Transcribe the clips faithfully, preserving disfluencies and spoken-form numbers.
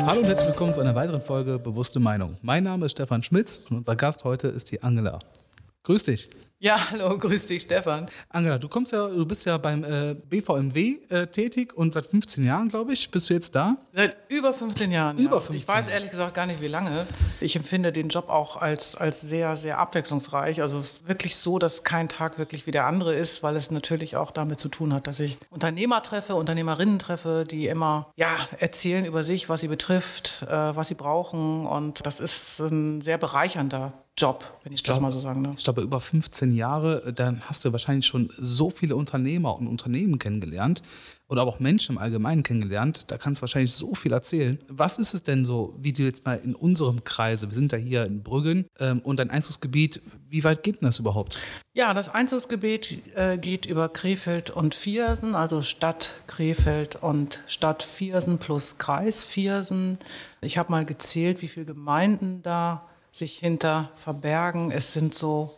Hallo und herzlich willkommen zu einer weiteren Folge Bewusste Meinung. Mein Name ist Stefan Schmitz und unser Gast heute ist die Angela. Grüß dich. Ja, hallo, grüß dich, Stefan. Angela, du kommst ja, du bist ja beim äh, B V M W äh, tätig und seit fünfzehn Jahren, glaube ich, bist du jetzt da? Seit über fünfzehn Jahren. Über ja. fünfzehn Ich weiß ehrlich gesagt gar nicht, wie lange. Ich empfinde den Job auch als, als sehr, sehr abwechslungsreich. Also wirklich so, dass kein Tag wirklich wie der andere ist, weil es natürlich auch damit zu tun hat, dass ich Unternehmer treffe, Unternehmerinnen treffe, die immer ja, erzählen über sich, was sie betrifft, äh, was sie brauchen. Und das ist ein sehr bereichernder Job, wenn ich, ich das glaub, mal so sagen darf. Ich glaube, über fünfzehn Jahre, dann hast du wahrscheinlich schon so viele Unternehmer und Unternehmen kennengelernt oder aber auch Menschen im Allgemeinen kennengelernt. Da kannst du wahrscheinlich so viel erzählen. Was ist es denn so, wie du jetzt mal in unserem Kreise, wir sind ja hier in Brüggen ähm, und dein Einzugsgebiet, wie weit geht denn das überhaupt? Ja, das Einzugsgebiet äh, geht über Krefeld und Viersen, also Stadt Krefeld und Stadt Viersen plus Kreis Viersen. Ich habe mal gezählt, wie viele Gemeinden da sich hinter verbergen. Es sind so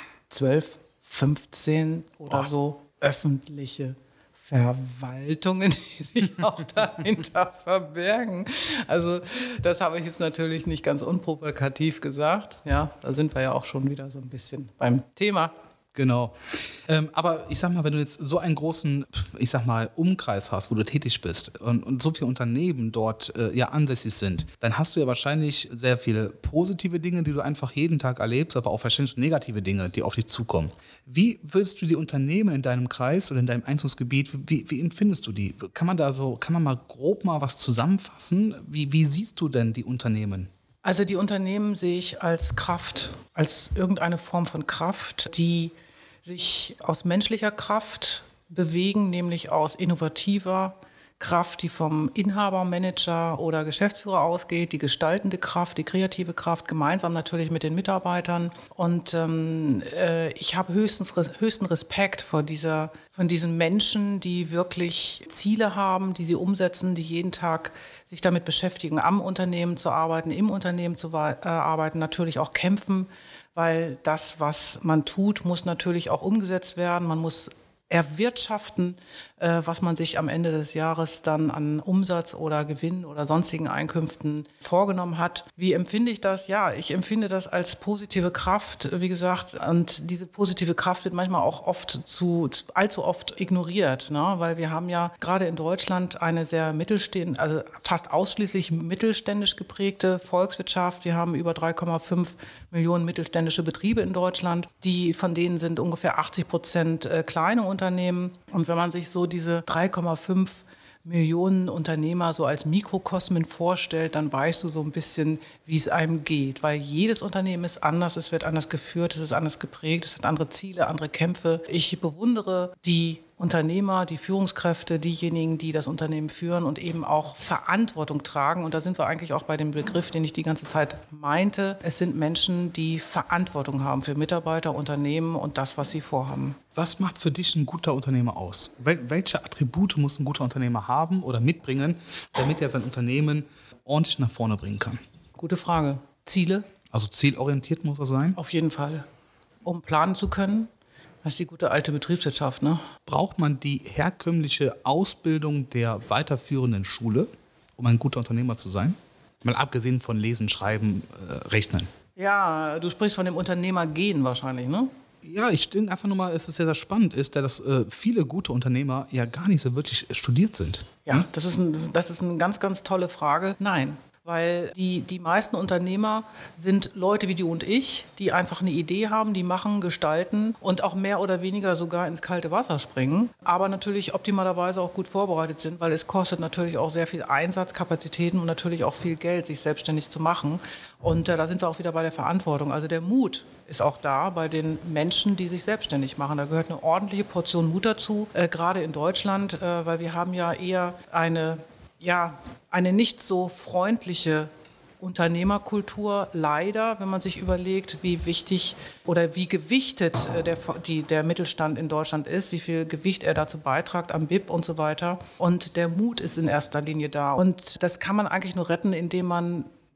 zwölf, fünfzehn oder oh. so öffentliche Verwaltungen, die sich auch dahinter verbergen. Also das habe ich jetzt natürlich nicht ganz unprovokativ gesagt. Ja, da sind wir ja auch schon wieder so ein bisschen beim Thema. Genau. Ähm, aber ich sag mal, wenn du jetzt so einen großen, ich sag mal, Umkreis hast, wo du tätig bist und, und so viele Unternehmen dort äh, ja ansässig sind, dann hast du ja wahrscheinlich sehr viele positive Dinge, die du einfach jeden Tag erlebst, aber auch wahrscheinlich negative Dinge, die auf dich zukommen. Wie würdest du die Unternehmen in deinem Kreis oder in deinem Einzugsgebiet, wie, wie empfindest du die? Kann man da so, kann man mal grob mal was zusammenfassen? Wie, wie siehst du denn die Unternehmen? Also die Unternehmen sehe ich als Kraft, als irgendeine Form von Kraft, die sich aus menschlicher Kraft bewegen, nämlich aus innovativer Kraft, die vom Inhaber, Manager oder Geschäftsführer ausgeht, die gestaltende Kraft, die kreative Kraft, gemeinsam natürlich mit den Mitarbeitern. Und ähm, äh, ich habe höchstens, höchsten Respekt vor dieser, von diesen Menschen, die wirklich Ziele haben, die sie umsetzen, die jeden Tag sich damit beschäftigen, am Unternehmen zu arbeiten, im Unternehmen zu äh, arbeiten, natürlich auch kämpfen, weil das, was man tut, muss natürlich auch umgesetzt werden. Man muss erwirtschaften, äh, was man sich am Ende des Jahres dann an Umsatz oder Gewinn oder sonstigen Einkünften vorgenommen hat. Wie empfinde ich das? Ja, ich empfinde das als positive Kraft, wie gesagt. Und diese positive Kraft wird manchmal auch oft zu, allzu oft ignoriert, ne? Weil wir haben ja gerade in Deutschland eine sehr mittelständisch, also fast ausschließlich mittelständisch geprägte Volkswirtschaft. Wir haben über drei Komma fünf Millionen mittelständische Betriebe in Deutschland. Die, von denen sind ungefähr achtzig Prozent kleine Unternehmen. Und wenn man sich so diese drei Komma fünf Millionen Unternehmer so als Mikrokosmen vorstellt, dann weißt du so ein bisschen, wie es einem geht. Weil jedes Unternehmen ist anders, es wird anders geführt, es ist anders geprägt, es hat andere Ziele, andere Kämpfe. Ich bewundere die Unternehmer, die Führungskräfte, diejenigen, die das Unternehmen führen und eben auch Verantwortung tragen. Und da sind wir eigentlich auch bei dem Begriff, den ich die ganze Zeit meinte. Es sind Menschen, die Verantwortung haben für Mitarbeiter, Unternehmen und das, was sie vorhaben. Was macht für dich ein guter Unternehmer aus? Wel- welche Attribute muss ein guter Unternehmer haben oder mitbringen, damit er sein Unternehmen ordentlich nach vorne bringen kann? Gute Frage. Ziele? Also zielorientiert muss er sein? Auf jeden Fall. Um planen zu können. Das ist die gute alte Betriebswirtschaft, ne? Braucht man die herkömmliche Ausbildung der weiterführenden Schule, um ein guter Unternehmer zu sein? Mal abgesehen von Lesen, Schreiben, äh, Rechnen. Ja, du sprichst von dem Unternehmergehen wahrscheinlich, ne? Ja, ich denke einfach nur mal, es ist sehr, sehr spannend ist, dass äh, viele gute Unternehmer ja gar nicht so wirklich studiert sind. Ja, hm? das ist, ein, das ist eine ganz, ganz tolle Frage. Nein. Weil die, die meisten Unternehmer sind Leute wie du und ich, die einfach eine Idee haben, die machen, gestalten und auch mehr oder weniger sogar ins kalte Wasser springen. Aber natürlich optimalerweise auch gut vorbereitet sind, weil es kostet natürlich auch sehr viel Einsatzkapazitäten und natürlich auch viel Geld, sich selbstständig zu machen. Und äh, da sind wir auch wieder bei der Verantwortung. Also der Mut ist auch da bei den Menschen, die sich selbstständig machen. Da gehört eine ordentliche Portion Mut dazu, äh, gerade in Deutschland, äh, weil wir haben ja eher eine... ja, eine nicht so freundliche Unternehmerkultur, leider, wenn man sich überlegt, wie wichtig oder wie gewichtet der, die, der Mittelstand in Deutschland ist, wie viel Gewicht er dazu beiträgt am B I P und so weiter. Und der Mut ist in erster Linie da. Und das kann man eigentlich nur retten, indem man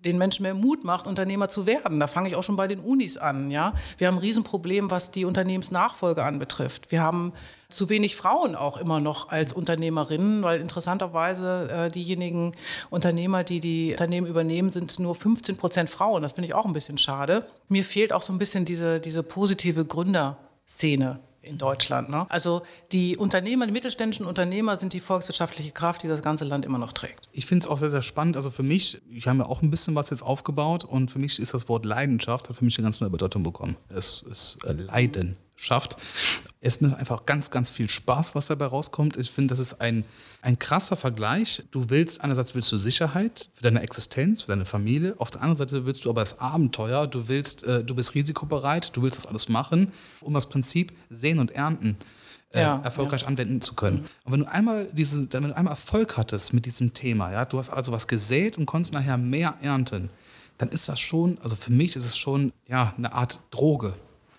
den Menschen mehr Mut macht, Unternehmer zu werden. Da fange ich auch schon bei den Unis an. Ja? Wir haben ein Riesenproblem, was die Unternehmensnachfolge anbetrifft. Wir haben zu wenig Frauen auch immer noch als Unternehmerinnen, weil interessanterweise äh, diejenigen Unternehmer, die die Unternehmen übernehmen, sind nur fünfzehn Prozent Frauen. Das finde ich auch ein bisschen schade. Mir fehlt auch so ein bisschen diese, diese positive Gründerszene in Deutschland. Ne? Also die Unternehmer, die mittelständischen Unternehmer sind die volkswirtschaftliche Kraft, die das ganze Land immer noch trägt. Ich finde es auch sehr, sehr spannend. Also für mich, ich habe ja auch ein bisschen was jetzt aufgebaut und für mich ist das Wort Leidenschaft, hat für mich eine ganz neue Bedeutung bekommen. Es ist äh, Leidenschaft. Es macht einfach ganz, ganz viel Spaß, was dabei rauskommt. Ich finde, das ist ein, ein krasser Vergleich. Du willst, einerseits willst du Sicherheit für deine Existenz, für deine Familie. Auf der anderen Seite willst du aber das Abenteuer. Du willst, äh, du bist risikobereit, du willst das alles machen, um das Prinzip Sehen und Ernten äh, ja, erfolgreich ja. anwenden zu können. Und wenn du einmal diese, wenn du einmal Erfolg hattest mit diesem Thema, ja, du hast also was gesät und konntest nachher mehr ernten, dann ist das schon, also für mich ist es schon ja, eine Art Droge.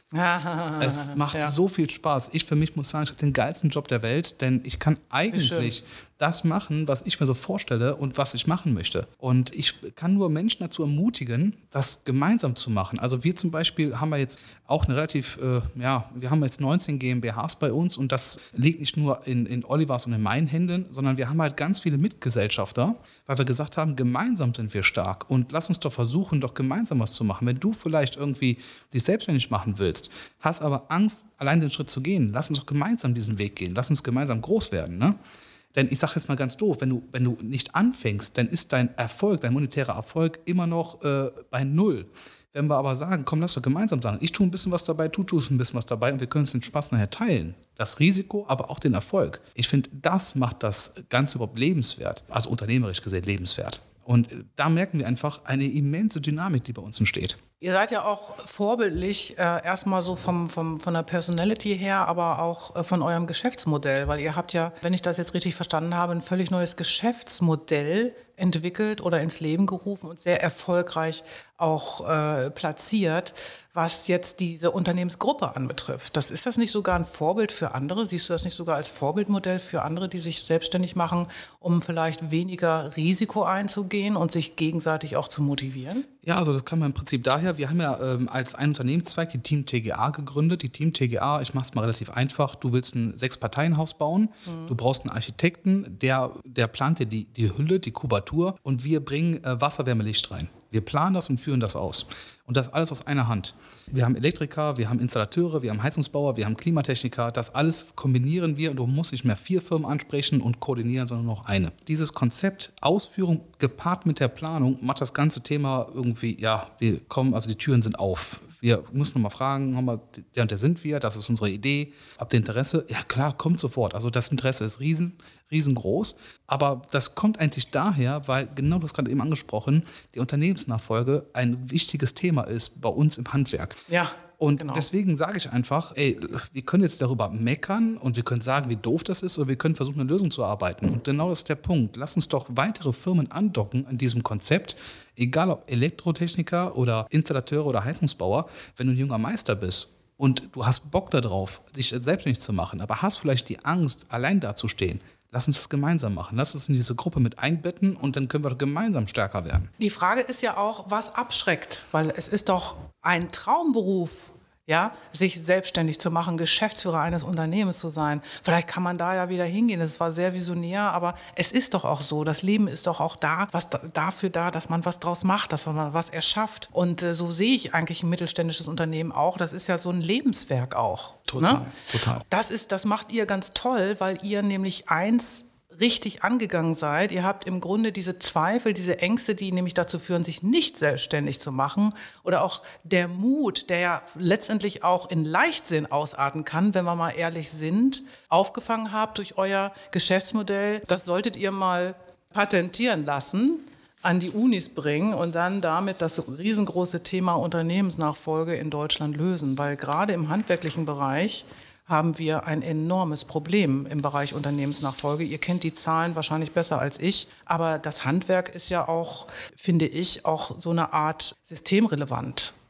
Es macht ja. so viel Spaß. Ich für mich muss sagen, ich habe den geilsten Job der Welt, denn ich kann eigentlich das machen, was ich mir so vorstelle und was ich machen möchte. Und ich kann nur Menschen dazu ermutigen, das gemeinsam zu machen. Also wir zum Beispiel haben wir jetzt auch eine relativ, äh, ja, wir haben jetzt neunzehn GmbHs bei uns und das liegt nicht nur in, in Olivers und in meinen Händen, sondern wir haben halt ganz viele Mitgesellschafter, weil wir gesagt haben, gemeinsam sind wir stark und lass uns doch versuchen, doch gemeinsam was zu machen. Wenn du vielleicht irgendwie dich selbstständig machen willst, hast aber Angst, allein den Schritt zu gehen, lass uns doch gemeinsam diesen Weg gehen, lass uns gemeinsam groß werden, ne? Denn ich sage jetzt mal ganz doof, wenn du, wenn du nicht anfängst, dann ist dein Erfolg, dein monetärer Erfolg immer noch äh, bei Null. Wenn wir aber sagen, komm, lass doch gemeinsam sagen, ich tue ein bisschen was dabei, du tust ein bisschen was dabei und wir können uns den Spaß nachher teilen. Das Risiko, aber auch den Erfolg. Ich finde, das macht das Ganze überhaupt lebenswert, also unternehmerisch gesehen lebenswert. Und da merken wir einfach eine immense Dynamik, die bei uns entsteht. Ihr seid ja auch vorbildlich, äh, erstmal so vom, vom, von der Personality her, aber auch äh, von eurem Geschäftsmodell, weil ihr habt ja, wenn ich das jetzt richtig verstanden habe, ein völlig neues Geschäftsmodell entwickelt oder ins Leben gerufen und sehr erfolgreich auch äh, platziert, was jetzt diese Unternehmensgruppe anbetrifft. Das, ist das nicht sogar ein Vorbild für andere? Siehst du das nicht sogar als Vorbildmodell für andere, die sich selbstständig machen, um vielleicht weniger Risiko einzugehen und sich gegenseitig auch zu motivieren? Ja, also das kam ja im Prinzip daher, wir haben ja ähm, als ein Unternehmenszweig die Team T G A gegründet. Die Team T G A, ich mache es mal relativ einfach, du willst ein Sechs-Parteien-Haus bauen, mhm. du brauchst einen Architekten, der, der plant dir die, die Hülle, die Kubatur und wir bringen äh, Wasser, Wärme, Licht rein. Wir planen das und führen das aus. Und das alles aus einer Hand. Wir haben Elektriker, wir haben Installateure, wir haben Heizungsbauer, wir haben Klimatechniker. Das alles kombinieren wir und du musst nicht mehr vier Firmen ansprechen und koordinieren, sondern noch eine. Dieses Konzept, Ausführung gepaart mit der Planung, macht das ganze Thema irgendwie, ja, wir kommen, also die Türen sind auf. Wir müssen nochmal fragen, haben wir, der und der sind wir, das ist unsere Idee. Habt ihr Interesse? Ja klar, kommt sofort. Also das Interesse ist riesen, riesengroß. Aber das kommt eigentlich daher, weil, genau du hast gerade eben angesprochen, die Unternehmensnachfolge ein wichtiges Thema ist bei uns im Handwerk. Ja. Und genau. deswegen sage ich einfach, ey, wir können jetzt darüber meckern und wir können sagen, wie doof das ist, oder wir können versuchen, eine Lösung zu erarbeiten. Und genau das ist der Punkt. Lass uns doch weitere Firmen andocken an diesem Konzept, egal ob Elektrotechniker oder Installateure oder Heizungsbauer, wenn du ein junger Meister bist und du hast Bock darauf, dich selbstständig zu machen, aber hast vielleicht die Angst, allein dazustehen. Lass uns das gemeinsam machen. Lass uns in diese Gruppe mit einbetten und dann können wir gemeinsam stärker werden. Die Frage ist ja auch, was abschreckt? Weil es ist doch ein Traumberuf, ja, sich selbstständig zu machen, Geschäftsführer eines Unternehmens zu sein. Vielleicht kann man da ja wieder hingehen. Das war sehr visionär, aber es ist doch auch so. Das Leben ist doch auch da, was da, dafür da, dass man was draus macht, dass man was erschafft. Und äh, so sehe ich eigentlich ein mittelständisches Unternehmen auch. Das ist ja so ein Lebenswerk auch. Total, ne? total. Das ist, das macht ihr ganz toll, weil ihr nämlich eins richtig angegangen seid. Ihr habt im Grunde diese Zweifel, diese Ängste, die nämlich dazu führen, sich nicht selbstständig zu machen, oder auch der Mut, der ja letztendlich auch in Leichtsinn ausarten kann, wenn wir mal ehrlich sind, aufgefangen habt durch euer Geschäftsmodell. Das solltet ihr mal patentieren lassen, an die Unis bringen und dann damit das riesengroße Thema Unternehmensnachfolge in Deutschland lösen. Weil gerade im handwerklichen Bereich haben wir ein enormes Problem im Bereich Unternehmensnachfolge. Ihr kennt die Zahlen wahrscheinlich besser als ich, aber das Handwerk ist ja auch, finde ich, auch so eine Art systemrelevant.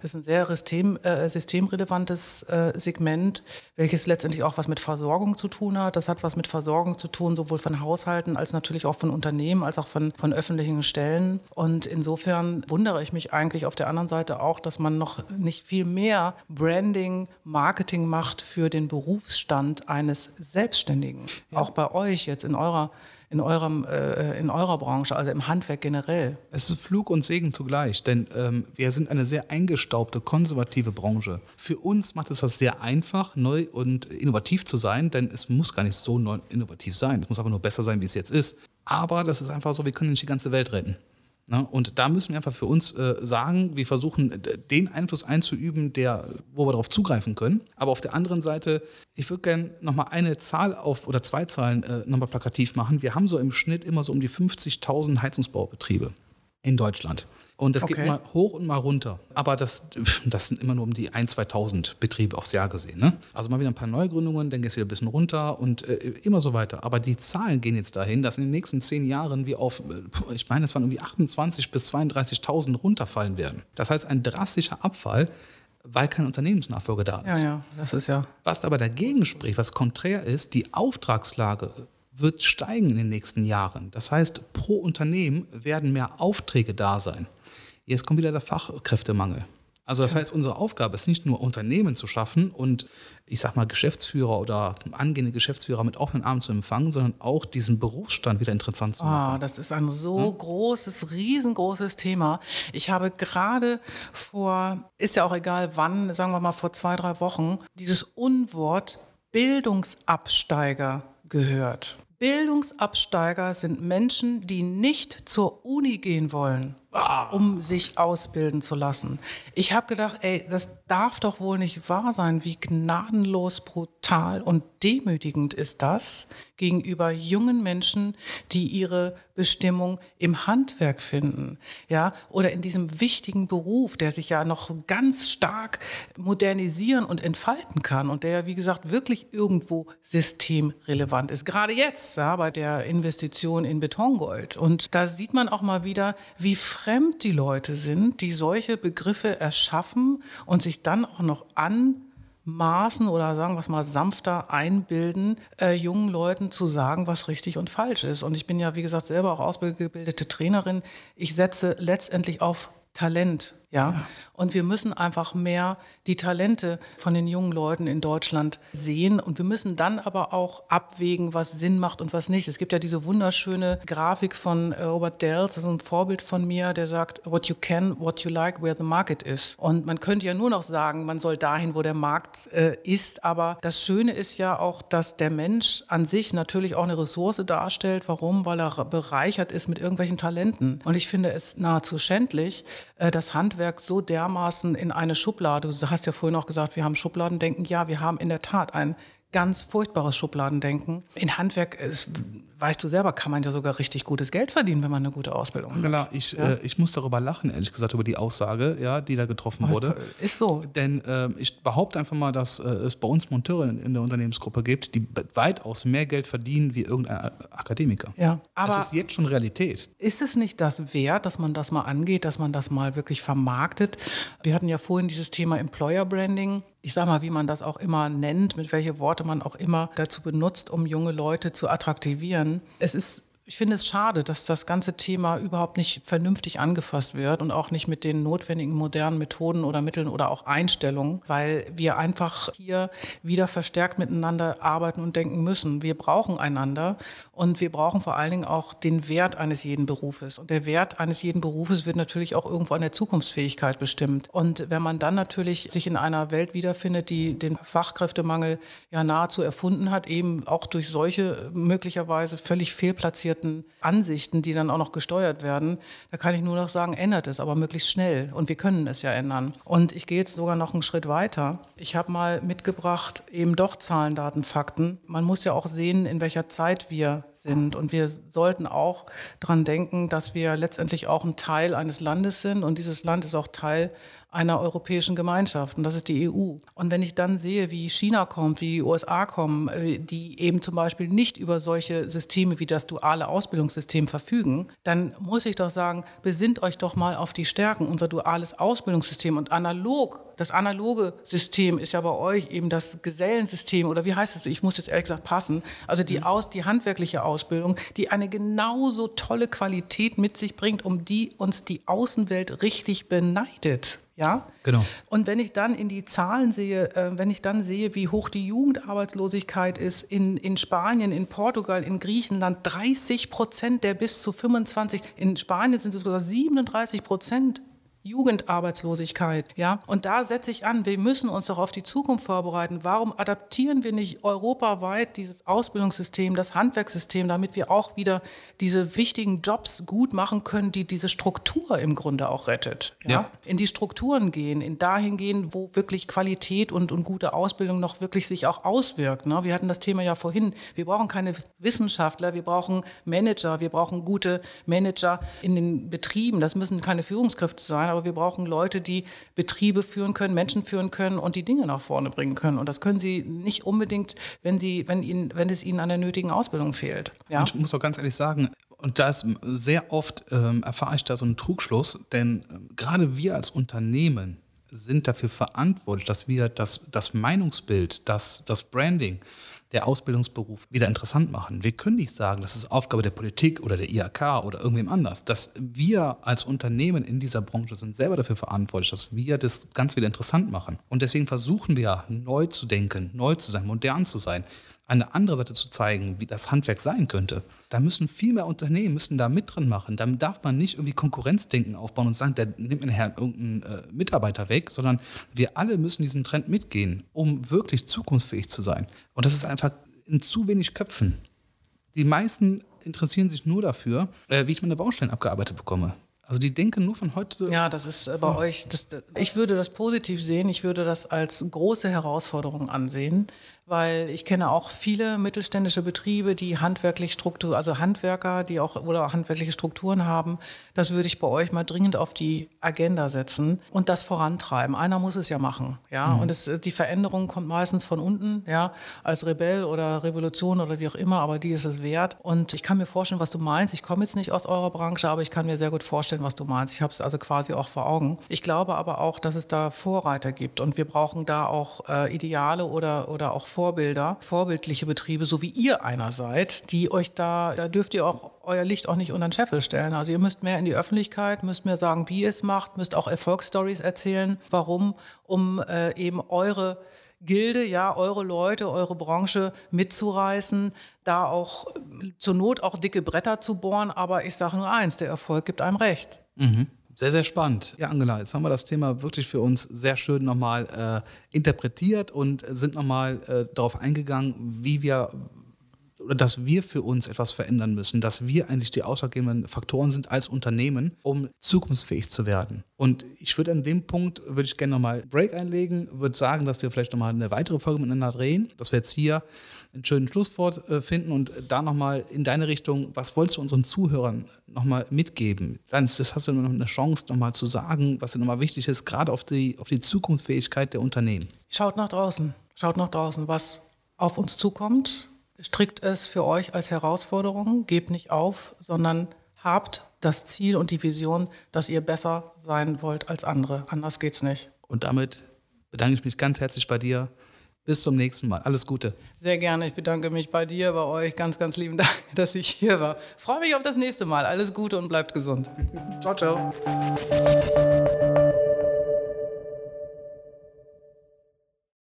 ist ein sehr system, äh, systemrelevantes äh, Segment, welches letztendlich auch was mit Versorgung zu tun hat. Das hat was mit Versorgung zu tun, sowohl von Haushalten als natürlich auch von Unternehmen, als auch von, von öffentlichen Stellen. Und insofern wundere ich mich eigentlich auf der anderen Seite auch, dass man noch nicht viel mehr Branding, Marketing macht für den Berufsstand eines Selbstständigen. Ja. Auch bei euch jetzt in eurer In, eurem, äh, in eurer Branche, also im Handwerk generell. Es ist Fluch und Segen zugleich, denn ähm, wir sind eine sehr eingestaubte, konservative Branche. Für uns macht es das sehr einfach, neu und innovativ zu sein, denn es muss gar nicht so neu innovativ sein. Es muss aber nur besser sein, wie es jetzt ist. Aber das ist einfach so, wir können nicht die ganze Welt retten. Ne? Und da müssen wir einfach für uns äh, sagen, wir versuchen den Einfluss einzuüben, der, wo wir darauf zugreifen können. Aber auf der anderen Seite, ich würde gerne nochmal eine Zahl auf oder zwei Zahlen äh, nochmal plakativ machen. Wir haben so im Schnitt immer so um die fünfzigtausend Heizungsbaubetriebe in Deutschland. Und das okay. geht mal hoch und mal runter. Aber das, das sind immer nur um die eintausend, zweitausend Betriebe aufs Jahr gesehen. Ne? Also mal wieder ein paar Neugründungen, dann geht es wieder ein bisschen runter und äh, immer so weiter. Aber die Zahlen gehen jetzt dahin, dass in den nächsten zehn Jahren wir auf, ich meine, es waren irgendwie achtundzwanzigtausend bis zweiunddreißigtausend runterfallen werden. Das heißt, ein drastischer Abfall, weil keine Unternehmensnachfolge da ist. Ja, ja, das ist ja. Was aber dagegen spricht, was konträr ist, die Auftragslage wird steigen in den nächsten Jahren. Das heißt, pro Unternehmen werden mehr Aufträge da sein. Jetzt kommt wieder der Fachkräftemangel. Also das heißt, unsere Aufgabe ist nicht nur Unternehmen zu schaffen und ich sag mal Geschäftsführer oder angehende Geschäftsführer mit offenen Armen zu empfangen, sondern auch diesen Berufsstand wieder interessant zu machen. Ah, das ist ein so ja? großes, riesengroßes Thema. Ich habe gerade vor, ist ja auch egal wann, sagen wir mal vor zwei, drei Wochen, dieses Unwort Bildungsabsteiger gehört. Bildungsabsteiger sind Menschen, die nicht zur Uni gehen wollen, um sich ausbilden zu lassen. Ich habe gedacht, ey, das darf doch wohl nicht wahr sein. Wie gnadenlos, brutal und demütigend ist das gegenüber jungen Menschen, die ihre Bestimmung im Handwerk finden, ja, oder in diesem wichtigen Beruf, der sich ja noch ganz stark modernisieren und entfalten kann und der, wie gesagt, wirklich irgendwo systemrelevant ist. Gerade jetzt, ja, bei der Investition in Betongold. Und da sieht man auch mal wieder, wie fremd die Leute sind, die solche Begriffe erschaffen und sich dann auch noch anmaßen oder sagen wir es mal sanfter einbilden, äh, jungen Leuten zu sagen, was richtig und falsch ist. Und ich bin ja, wie gesagt, selber auch ausgebildete Trainerin. Ich setze letztendlich auf Talent. Ja? ja, und wir müssen einfach mehr die Talente von den jungen Leuten in Deutschland sehen und wir müssen dann aber auch abwägen, was Sinn macht und was nicht. Es gibt ja diese wunderschöne Grafik von Robert Dells, das ist ein Vorbild von mir, der sagt, what you can, what you like, where the market is. Und man könnte ja nur noch sagen, man soll dahin, wo der Markt äh, ist, aber das Schöne ist ja auch, dass der Mensch an sich natürlich auch eine Ressource darstellt. Warum? Weil er bereichert ist mit irgendwelchen Talenten. Und ich finde es nahezu schändlich, äh, das Handwerk so dermaßen in eine Schublade. Du hast ja vorhin auch gesagt, wir haben Schubladendenken. Ja, wir haben in der Tat ein ganz furchtbares Schubladendenken. In Handwerk, ist, weißt du selber, kann man ja sogar richtig gutes Geld verdienen, wenn man eine gute Ausbildung hat. Angela, ich, ja? äh, ich muss darüber lachen, ehrlich gesagt, über die Aussage, ja, die da getroffen wurde. Ist so. Denn äh, ich behaupte einfach mal, dass äh, es bei uns Monteure in, in der Unternehmensgruppe gibt, die weitaus mehr Geld verdienen wie irgendein Akademiker. Ja, aber das ist jetzt schon Realität. Ist es nicht das wert, dass man das mal angeht, dass man das mal wirklich vermarktet? Wir hatten ja vorhin dieses Thema Employer Branding. Ich sage mal, wie man das auch immer nennt, mit welche Worte man auch immer dazu benutzt, um junge Leute zu attraktivieren. Es ist, ich finde es schade, dass das ganze Thema überhaupt nicht vernünftig angefasst wird und auch nicht mit den notwendigen modernen Methoden oder Mitteln oder auch Einstellungen, weil wir einfach hier wieder verstärkt miteinander arbeiten und denken müssen. Wir brauchen einander und wir brauchen vor allen Dingen auch den Wert eines jeden Berufes. Und der Wert eines jeden Berufes wird natürlich auch irgendwo an der Zukunftsfähigkeit bestimmt. Und wenn man dann natürlich sich in einer Welt wiederfindet, die den Fachkräftemangel ja nahezu erfunden hat, eben auch durch solche möglicherweise völlig fehlplatzierten Ansichten, die dann auch noch gesteuert werden, da kann ich nur noch sagen, ändert es, aber möglichst schnell. Und wir können es ja ändern. Und ich gehe jetzt sogar noch einen Schritt weiter. Ich habe mal mitgebracht, eben doch Zahlen, Daten, Fakten. Man muss ja auch sehen, in welcher Zeit wir sind. Und wir sollten auch dran denken, dass wir letztendlich auch ein Teil eines Landes sind. Und dieses Land ist auch Teil einer europäischen Gemeinschaft und das ist die E U. Und wenn ich dann sehe, wie China kommt, wie die U S A kommen, die eben zum Beispiel nicht über solche Systeme wie das duale Ausbildungssystem verfügen, dann muss ich doch sagen, besinnt euch doch mal auf die Stärken, unser duales Ausbildungssystem und analog. Das analoge System ist ja bei euch eben das Gesellensystem oder wie heißt es? Ich muss jetzt ehrlich gesagt passen. Also die, Aus, die handwerkliche Ausbildung, die eine genauso tolle Qualität mit sich bringt, um die uns die Außenwelt richtig beneidet. Ja, genau. Und wenn ich dann in die Zahlen sehe, äh, wenn ich dann sehe, wie hoch die Jugendarbeitslosigkeit ist in, in Spanien, in Portugal, in Griechenland, dreißig Prozent der bis zu fünfundzwanzig, in Spanien sind es sogar siebenunddreißig Prozent. Jugendarbeitslosigkeit, ja. Und da setze ich an, wir müssen uns doch auf die Zukunft vorbereiten. Warum adaptieren wir nicht europaweit dieses Ausbildungssystem, das Handwerkssystem, damit wir auch wieder diese wichtigen Jobs gut machen können, die diese Struktur im Grunde auch rettet? Ja? Ja. In die Strukturen gehen, in dahin gehen, wo wirklich Qualität und, und gute Ausbildung noch wirklich sich auch auswirkt. Ne? Wir hatten das Thema ja vorhin. Wir brauchen keine Wissenschaftler, wir brauchen Manager, wir brauchen gute Manager in den Betrieben. Das müssen keine Führungskräfte sein, aber wir brauchen Leute, die Betriebe führen können, Menschen führen können und die Dinge nach vorne bringen können. Und das können sie nicht unbedingt, wenn, sie, wenn, ihnen, wenn es ihnen an der nötigen Ausbildung fehlt. Ja? Und ich muss auch ganz ehrlich sagen, und da ist sehr oft, ähm, erfahre ich da so einen Trugschluss, denn ähm, gerade wir als Unternehmen sind dafür verantwortlich, dass wir das, das Meinungsbild, das, das Branding, der Ausbildungsberuf wieder interessant machen. Wir können nicht sagen, das ist Aufgabe der Politik oder der I H K oder irgendwem anders. Dass wir als Unternehmen in dieser Branche sind selber dafür verantwortlich, dass wir das ganz wieder interessant machen. Und deswegen versuchen wir neu zu denken, neu zu sein, modern zu sein, eine andere Seite zu zeigen, wie das Handwerk sein könnte. Da müssen viel mehr Unternehmen müssen da mit drin machen. Da darf man nicht irgendwie Konkurrenzdenken aufbauen und sagen, der nimmt mir nachher irgendeinen äh, Mitarbeiter weg, sondern wir alle müssen diesen Trend mitgehen, um wirklich zukunftsfähig zu sein. Und das ist einfach in zu wenig Köpfen. Die meisten interessieren sich nur dafür, äh, wie ich meine Baustellen abgearbeitet bekomme. Also die denken nur von heute... Ja, das ist äh, bei oh. euch, das, ich würde das positiv sehen, ich würde das als große Herausforderung ansehen, weil ich kenne auch viele mittelständische Betriebe, die handwerklich Struktur, also Handwerker, die auch oder handwerkliche Strukturen haben. Das würde ich bei euch mal dringend auf die Agenda setzen und das vorantreiben. Einer muss es ja machen, ja. Mhm. Und es, die Veränderung kommt meistens von unten, ja, als Rebell oder Revolution oder wie auch immer, aber die ist es wert. Und ich kann mir vorstellen, was du meinst. Ich komme jetzt nicht aus eurer Branche, aber ich kann mir sehr gut vorstellen, was du meinst. Ich habe es also quasi auch vor Augen. Ich glaube aber auch, dass es da Vorreiter gibt und wir brauchen da auch äh, Ideale oder, oder auch Vorbilder, vorbildliche Betriebe, so wie ihr einer seid, die euch da, da dürft ihr auch euer Licht auch nicht unter den Scheffel stellen. Also ihr müsst mehr in die Öffentlichkeit, müsst mehr sagen, wie ihr es macht, müsst auch Erfolgsstories erzählen, warum, um äh, eben eure Gilde, ja, eure Leute, eure Branche mitzureißen, da auch zur Not auch dicke Bretter zu bohren, aber ich sage nur eins, der Erfolg gibt einem recht. Mhm. Sehr, sehr spannend. Ja, Angela, jetzt haben wir das Thema wirklich für uns sehr schön nochmal äh, interpretiert und sind nochmal äh, darauf eingegangen, wie wir, oder dass wir für uns etwas verändern müssen, dass wir eigentlich die ausschlaggebenden Faktoren sind als Unternehmen, um zukunftsfähig zu werden. Und ich würde an dem Punkt, würde ich gerne nochmal einen Break einlegen, würde sagen, dass wir vielleicht nochmal eine weitere Folge miteinander drehen, dass wir jetzt hier einen schönen Schlusswort äh, finden und da nochmal in deine Richtung, was wolltest du unseren Zuhörern nochmal mitgeben? Dann das hast du noch eine Chance, nochmal zu sagen, was dir nochmal wichtig ist, gerade auf die, auf die Zukunftsfähigkeit der Unternehmen. Schaut nach draußen, schaut nach draußen, was auf uns zukommt. Strickt es für euch als Herausforderung, gebt nicht auf, sondern habt das Ziel und die Vision, dass ihr besser sein wollt als andere. Anders geht's nicht. Und damit bedanke ich mich ganz herzlich bei dir. Bis zum nächsten Mal. Alles Gute. Sehr gerne. Ich bedanke mich bei dir, bei euch. Ganz, ganz lieben Dank, dass ich hier war. Freue mich auf das nächste Mal. Alles Gute und bleibt gesund. Ciao, ciao.